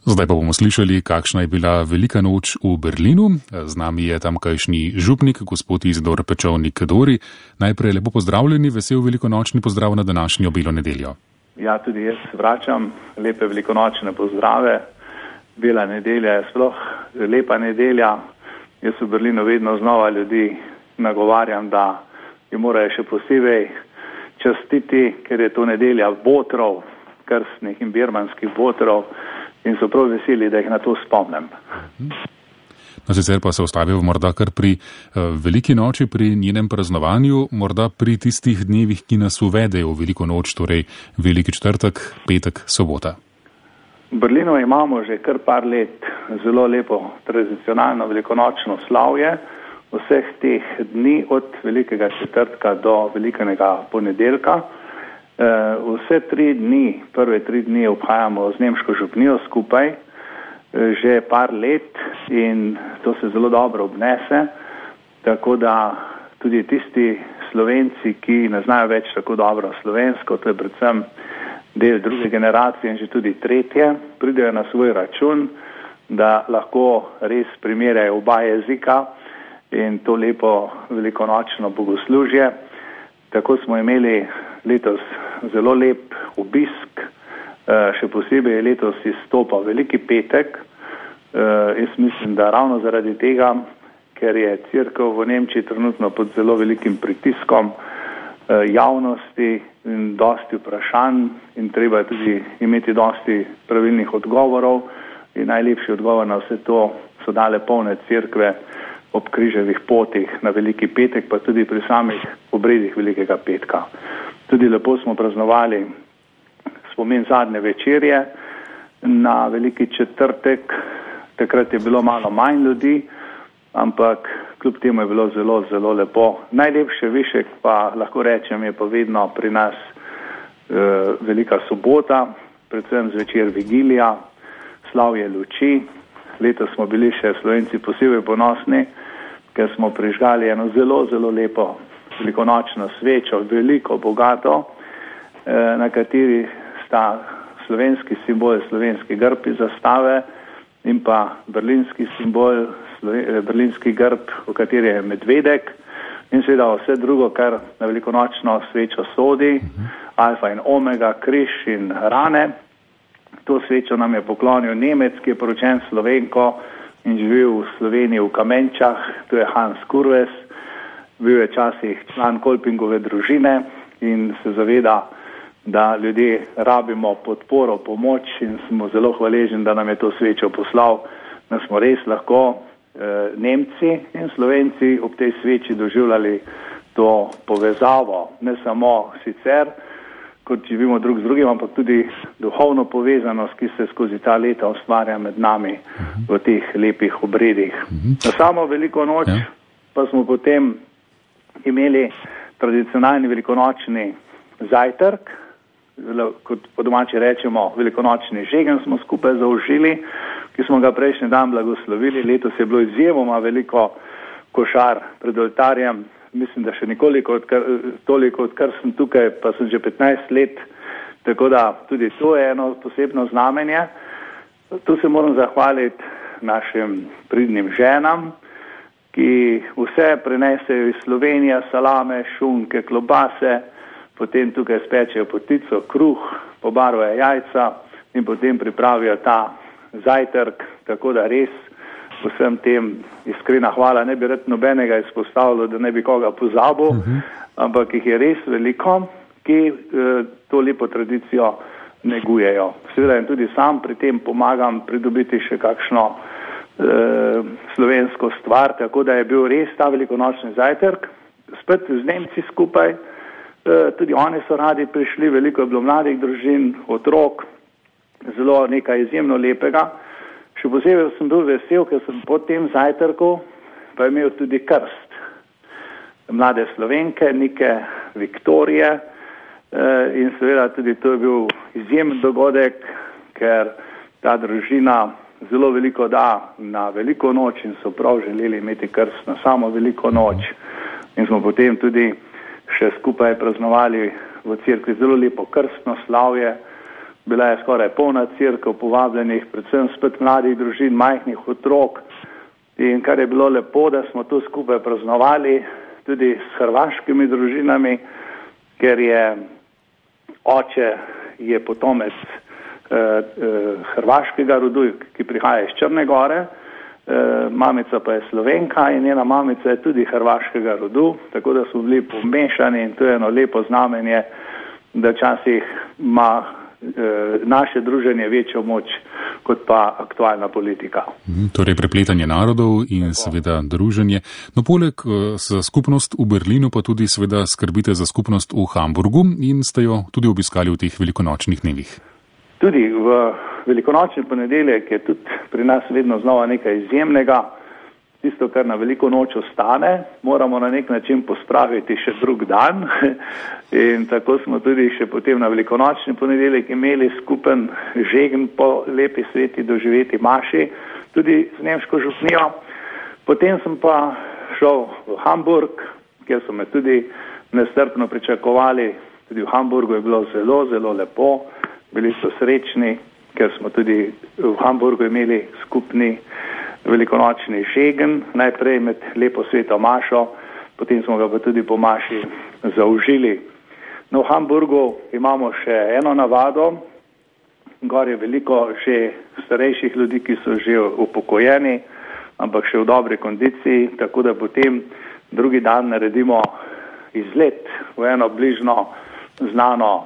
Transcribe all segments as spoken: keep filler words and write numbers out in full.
Zdaj pa bomo slišali, kakšna je bila velika noč v Berlinu. Z nami je tamkajšnji župnik, gospod Izidor Pečovnik-Dori. Najprej lepo pozdravljeni, vesel velikonočni pozdrav na današnjo Belo nedeljo. Ja, tudi jaz vračam lepe velikonočne pozdrave. Bela nedelja je sploh lepa nedelja. Jaz v Berlinu vedno znova ljudi nagovarjam, da jo morajo še posebej častiti, ker je to nedelja botrov, krstnih in birmanskih botrov. In so prav veseli, da jih na to spomnim. No, sicer pa se ostavijo morda kar pri uh, veliki noči, pri njenem praznovanju, morda pri tistih dnevih, ki nas uvedejo v veliko noč, torej veliki četrtek, petek, sobota. V Berlinu imamo že kar par let zelo lepo tradicionalno velikonočno slavje vseh teh dni od velikega četrtka do velikega ponedeljka. Vse tri dni, prve tri dni obhajamo z nemško župnijo skupaj že par let in to se zelo dobro obnese, tako da tudi tisti Slovenci, ki ne znajo več tako dobro slovensko, to je predvsem del druge generacije in že tudi tretje, pridejo na svoj račun, da lahko res primerjajo oba jezika in to lepo velikonočno bogoslužje. Tako smo imeli letos zelo lep obisk, še posebej je letos izstopal veliki petek. Jaz mislim, da ravno zaradi tega, ker je cerkev v Nemčiji trenutno pod zelo velikim pritiskom javnosti in dosti vprašanj in treba tudi imeti dosti pravilnih odgovorov in najlepši odgovor na vse to so dale polne cerkve ob križevih potih na veliki petek, pa tudi pri samih obredih velikega petka. Tudi lepo smo praznovali spomin zadnje večerje na veliki četrtek. Takrat je bilo malo manj ljudi, ampak kljub temu je bilo zelo, zelo lepo. Najlepše višek pa lahko rečem je pa vedno pri nas e, velika sobota, predvsem zvečer vigilija, slavje luči. Letos smo bili še Slovenci posebej ponosni, ker smo prižgali eno zelo, zelo lepo velikonočno svečo, veliko, bogato, na kateri sta slovenski simbol, slovenski grb iz zastave in pa berlinski simbol, berlinski grb, v kateri je medvedek in seveda vse drugo, kar na velikonočno svečo sodi, alfa in omega, križ in rane. To svečo nam je poklonil Nemec, ki je poročen Slovenko in živel v Sloveniji v Kamenčah, to je Hans Kurves. Bil je časih član Kolpingove družine in se zaveda, da ljudje rabimo podporo, pomoč in smo zelo hvaležni, da nam je to svečo poslal, da smo res lahko eh, Nemci in Slovenci ob tej sveči doživljali to povezavo, ne samo sicer, kot živimo drug z drugim, ampak tudi duhovno povezanost, ki se skozi ta leta ustvarja med nami v teh lepih obredih. Na samo veliko noč pa smo potem imeli tradicionalni velikonočni zajtrk, kot po domači rečemo velikonočni žegen smo skupaj zaužili, ki smo ga prejšnji dan blagoslovili. Letos je bilo izjemoma veliko košar pred oltarjem. Mislim, da še nikoliko odkar, toliko, odkar sem tukaj, pa sem že petnajst let, tako da tudi to je eno posebno znamenje. Tu se moram zahvaliti našim pridnim ženam, ki vse prenesejo iz Slovenije, salame, šunke, klobase, potem tukaj spečejo potico, kruh, pobarvajo jajca in potem pripravijo ta zajtrk, tako da res vsem tem iskrena hvala. Ne bi rad nobenega izpostavljal, da ne bi koga pozabil, uh -huh. ampak jih je res veliko, ki eh, to lepo tradicijo negujejo. Seveda in tudi sam pri tem pomagam pridobiti še kakšno eh, slovensko stvar, tako da je bil res ta velikonočni zajtrk. Spet z Nemci skupaj, eh, tudi oni so radi prišli, veliko je bilo mladih družin, otrok, zelo nekaj izjemno lepega. Še posebej sem bil vesel, ker sem po tem zajtrku pa imel tudi krst mlade Slovenke, Nike Viktorije in seveda tudi to je bil izjemen dogodek, ker ta družina zelo veliko da na veliko noč in so prav želeli imeti krst na samo veliko noč in smo potem tudi še skupaj praznovali v cerkvi zelo lepo krstno slavje bila je skoraj polna cerkev povabljenih, predvsem spet mladih družin, majhnih otrok. In kar je bilo lepo, da smo tu skupaj praznovali tudi s hrvaškimi družinami, ker je oče je potomec eh, eh, hrvaškega rodu, ki prihaja iz Črne Gore, eh, mamica pa je Slovenka in njena mamica je tudi hrvaškega rodu, tako da smo bili pomešani in to je eno lepo znamenje, da včasih ima eh, naše druženje večjo moč kot pa aktualna politika. Torej prepletanje narodov in seveda druženje. No, poleg za skupnost v Berlinu pa tudi seveda skrbite za skupnost v Hamburgu in ste jo tudi obiskali v teh velikonočnih dnevih. Tudi v velikonočni ponedeljek je tudi pri nas vedno znova nekaj izjemnega. Tisto, kar na veliko noč ostane, moramo na nek način pospraviti še drug dan. In tako smo tudi še potem na velikonočni ponedeljek imeli skupen žegen po lepi sveti doživeti maši, tudi z nemško župnijo. Potem sem pa šel v Hamburg, kjer so me tudi nestrpno pričakovali. Tudi v Hamburgu je bilo zelo, zelo lepo. Bili so srečni, ker smo tudi v Hamburgu imeli skupni velikonočni žegen, najprej med lepo sveto mašo, potem smo ga pa tudi po maši zaužili. No, v Hamburgu imamo še eno navado, gor je veliko že starejših ljudi, ki so že upokojeni, ampak še v dobri kondiciji, tako da potem drugi dan naredimo izlet v eno bližno znano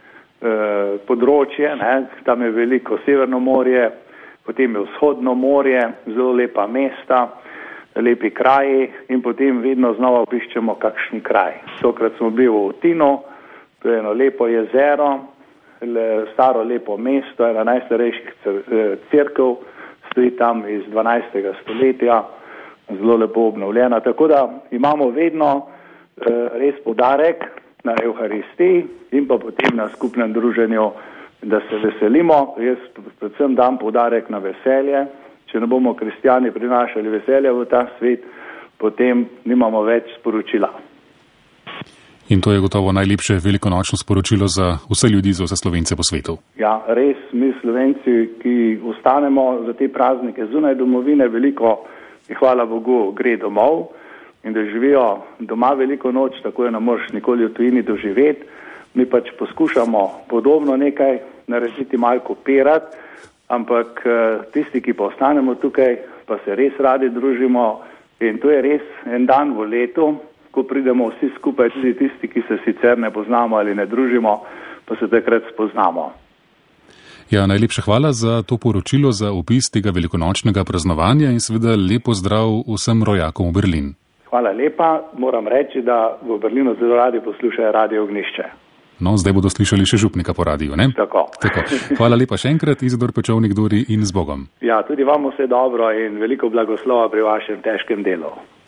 eh, področje, ne? Tam je veliko Severno morje, potem je vzhodno morje, zelo lepa mesta, lepi kraji in potem vedno znova obiščemo kakšen kraj. Tokrat smo bili v Tinu, to je eno lepo jezero, le, staro lepo mesto, ena najstarejših cerkev, stoji tam iz dvanajstega stoletja, zelo lepo obnovljena. Tako da imamo vedno eh, res poudarek na Evharistiji in pa potem na skupnem druženju, da se veselimo. Jaz predvsem dam poudarek na veselje. Če ne bomo kristjani prinašali veselja v ta svet, potem nimamo več sporočila. In to je gotovo najlepše velikonočno sporočilo za vse ljudi, za vse Slovence po svetu. Ja, res, mi Slovenci, ki ostanemo za te praznike zunaj domovine, veliko, hvala Bogu, gre domov in da živijo doma veliko noč, tako je ne moreš nikoli v tujini doživeti. Mi pač poskušamo podobno nekaj narediti, malo kopirati, ampak tisti, ki pa ostanemo tukaj, pa se res radi družimo in to je res en dan v letu, ko pridemo vsi skupaj, tudi tisti, ki se sicer ne poznamo ali ne družimo, pa se takrat spoznamo. Ja, najlepša hvala za to poročilo, za opis tega velikonočnega praznovanja in seveda lepo zdrav vsem rojakom v Berlin. Hvala lepa, moram reči, da v Berlinu zelo radi poslušajo Radio Ognjišče. No, zdaj bodo slišali še župnika po radiju, ne? Tako. Tako. Hvala lepa še enkrat, Izidor Pečovnik Duri in z Bogom. Ja, tudi vam vse dobro in veliko blagoslova pri vašem težkem delu.